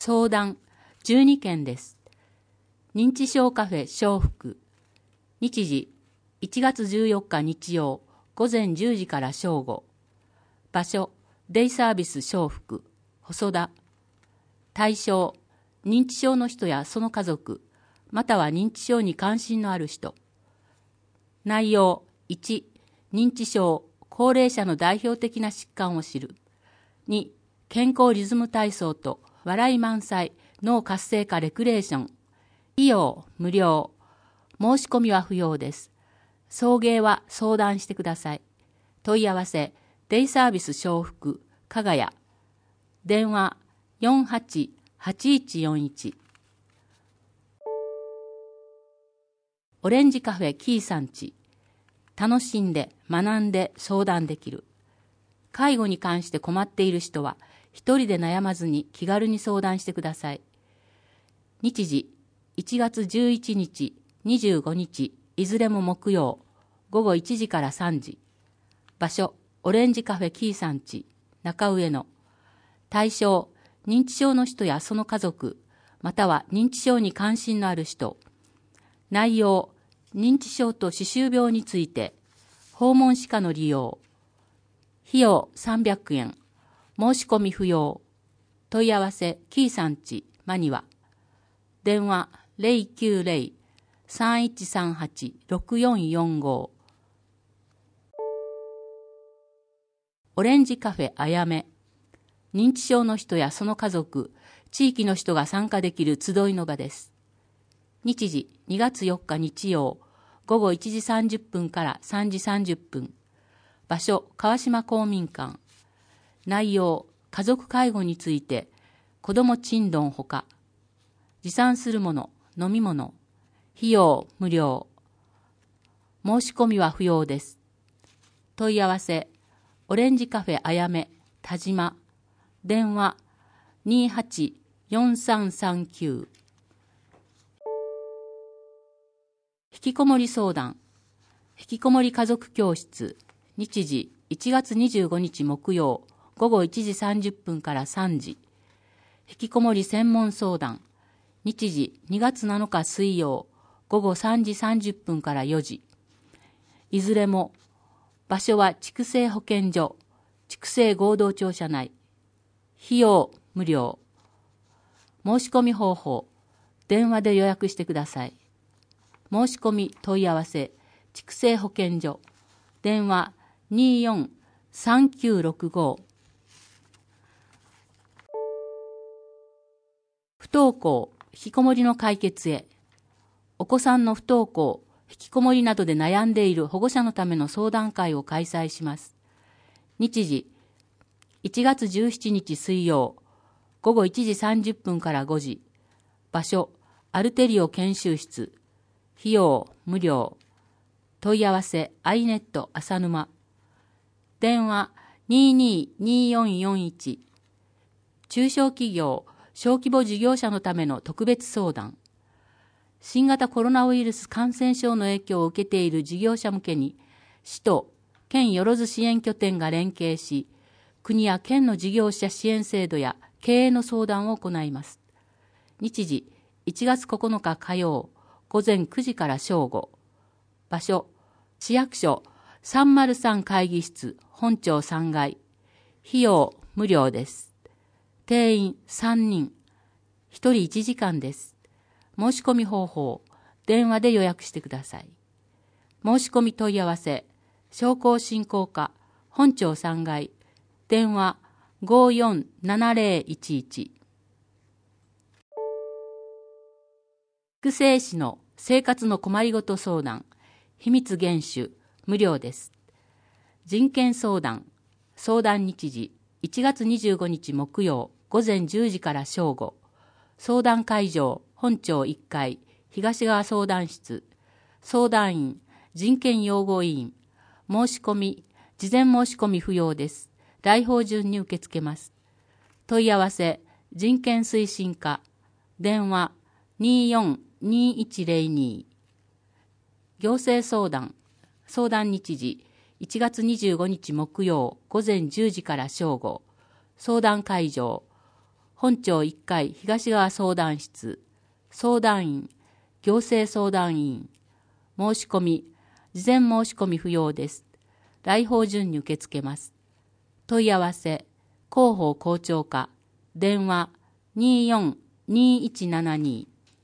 相談12件です。認知症カフェ笑福。日時1月14日日曜午前10時から正午。場所デイサービス笑福細田。対象認知症の人やその家族、または認知症に関心のある人。内容1、認知症、高齢者の代表的な疾患を知る。2、健康リズム体操と笑い満載、脳活性化レクレーション。費用無料。申し込みは不要です。送迎は相談してください。問い合わせ、デイサービス笑福、加賀谷。電話48-8141。オレンジカフェキーさんち。楽しんで学んで相談できる。介護に関して困っている人は一人で悩まずに気軽に相談してください。日時1月11日、25日、いずれも木曜、午後1時から3時。場所、オレンジカフェキーさんち、中上野。対象、認知症の人やその家族、または認知症に関心のある人。内容、認知症と歯周病について、訪問歯科の利用。費用300円。申し込み不要。問い合わせ、キーさんち、マニワ。電話090-3138-6445。オレンジカフェあやめ。認知症の人やその家族、地域の人が参加できる集いの場です。日時2月4日日曜、午後1時30分から3時30分。場所、川島公民館。内容、家族介護について、子ども珍丼ほか。持参するもの、飲み物。費用無料。申し込みは不要です。問い合わせ、オレンジカフェあやめ、田島。電話28-4339。引きこもり相談。引きこもり家族教室。日時1月25日木曜午後1時30分から3時。引きこもり専門相談。日時2月7日水曜午後3時30分から4時。いずれも場所は畜生保健所、畜生合同庁舎内。費用無料。申し込み方法、電話で予約してください。申し込み問い合わせ、畜生保健所。電話24-3965。不登校、引きこもりの解決へ。お子さんの不登校、引きこもりなどで悩んでいる保護者のための相談会を開催します。日時、1月17日水曜、午後1時30分から5時。場所、アルテリオ研修室。費用無料。問い合わせ、アイネット浅沼。電話222441。中小企業、小規模事業者のための特別相談。新型コロナウイルス感染症の影響を受けている事業者向けに、市と県よろず支援拠点が連携し、国や県の事業者支援制度や経営の相談を行います。日時、1月9日火曜、午前9時から正午。場所、市役所303会議室本庁3階。費用無料です。定員3人。1人1時間です。申し込み方法、電話で予約してください。申し込み問い合わせ、商工振興課本庁3階。電話547011。育成士の生活の困りごと相談、秘密厳守、無料です。人権相談、相談日時、1月25日木曜、午前10時から正午。相談会場、本庁1階、東側相談室。相談員、人権擁護委員。申し込み、事前申し込み不要です。来訪順に受け付けます。問い合わせ、人権推進課。電話24-2102。行政相談、相談日時、1月25日木曜午前10時から正午。相談会場、 本町1階東側相談室、相談員、行政相談員、申し込み、事前申し込み不要です。来訪順に受け付けます。問い合わせ、広報校長課、電話24-2172。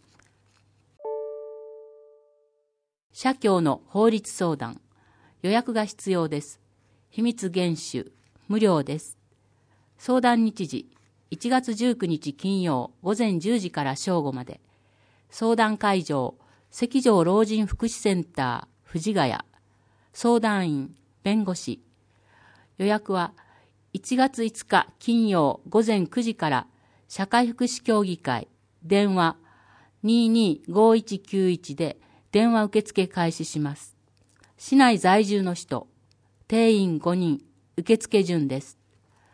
社協の法律相談、予約が必要です。秘密厳守、無料です。相談日時、1月19日金曜午前10時から正午まで。相談会場、関城老人福祉センター、藤ヶ谷。相談員、弁護士。予約は1月5日金曜午前9時から社会福祉協議会、電話225191で電話受付開始します。市内在住の人、定員5人、受付順です。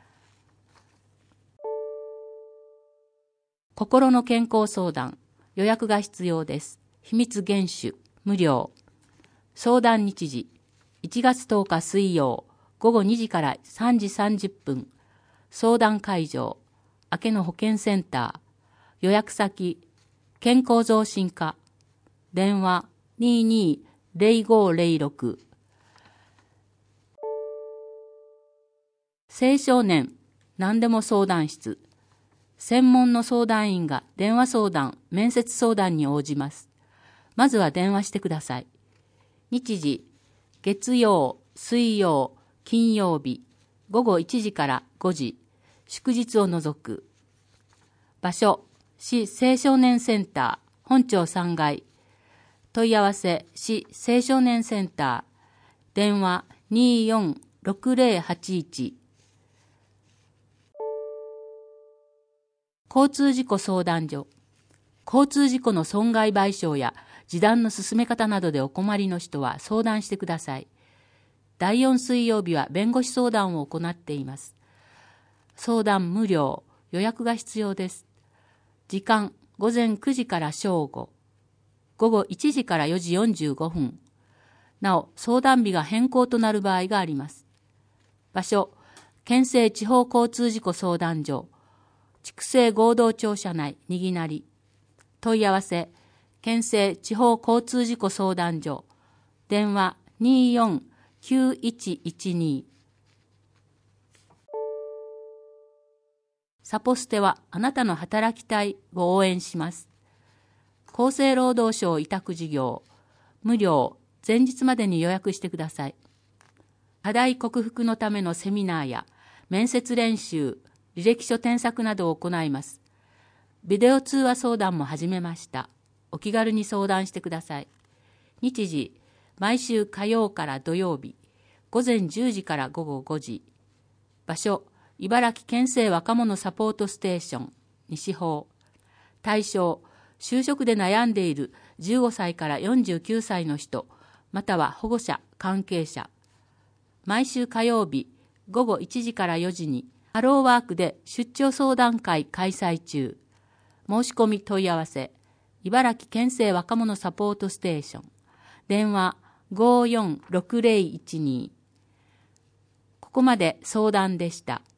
心の健康相談、予約が必要です。秘密厳守、無料。相談日時、1月10日水曜、午後2時から3時30分。相談会場、明けの保健センター。予約先、健康増進課。電話220506。青少年、何でも相談室。専門の相談員が電話相談、面接相談に応じます。まずは電話してください。日時、月曜、水曜、金曜日、午後1時から5時、祝日を除く。場所、市青少年センター、本町3階。問い合わせ、市青少年センター、電話246081。交通事故相談所。交通事故の損害賠償や示談の進め方などでお困りの人は相談してください。第4水曜日は弁護士相談を行っています。相談無料、予約が必要です。時間、午前9時から正午。午後1時から4時45分。なお、相談日が変更となる場合があります。場所、県政地方交通事故相談所。筑西合同庁舎内、にぎなり。問い合わせ、県政地方交通事故相談所。電話249112。サポステはあなたの働きたいを応援します。厚生労働省委託事業。無料、前日までに予約してください。課題克服のためのセミナーや面接練習、履歴書添削などを行います。ビデオ通話相談も始めました。お気軽に相談してください。日時、毎週火曜から土曜日、午前10時から午後5時。場所、茨城県政若者サポートステーション、西方。対象、就職で悩んでいる15歳から49歳の人、または保護者、関係者。毎週火曜日、午後1時から4時に、ハローワークで出張相談会開催中。申し込み問い合わせ、茨城県政若者サポートステーション。電話546012。ここまで相談でした。